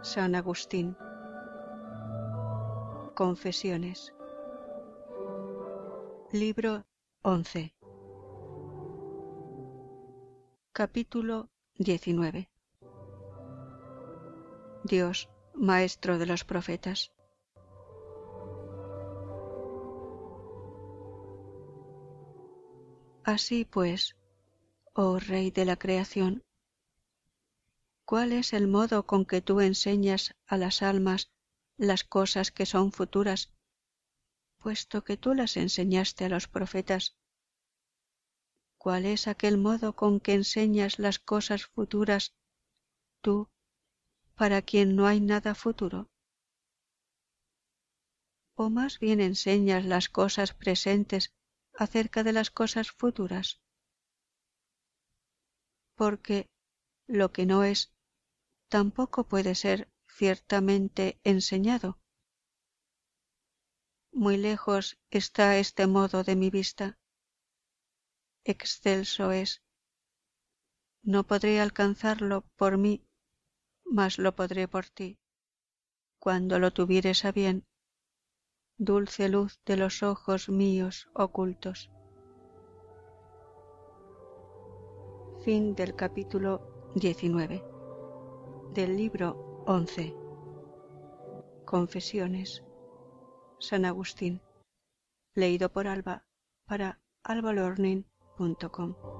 San Agustín. Confesiones. Libro 11. Capítulo 19. Dios, Maestro de los profetas. Así pues, oh Rey de la creación, ¿cuál es el modo con que tú enseñas a las almas las cosas que son futuras, puesto que tú las enseñaste a los profetas? ¿Cuál es aquel modo con que enseñas las cosas futuras, tú, para quien no hay nada futuro? ¿O más bien enseñas las cosas presentes acerca de las cosas futuras? Porque lo que no es, tampoco puede ser ciertamente enseñado. Muy lejos está este modo de mi vista. Excelso es. No podré alcanzarlo por mí, mas lo podré por ti, cuando lo tuvieres a bien, dulce luz de los ojos míos ocultos. Fin del capítulo 19 del libro 11. Confesiones. San Agustín. Leído por Alba para albalearning.com.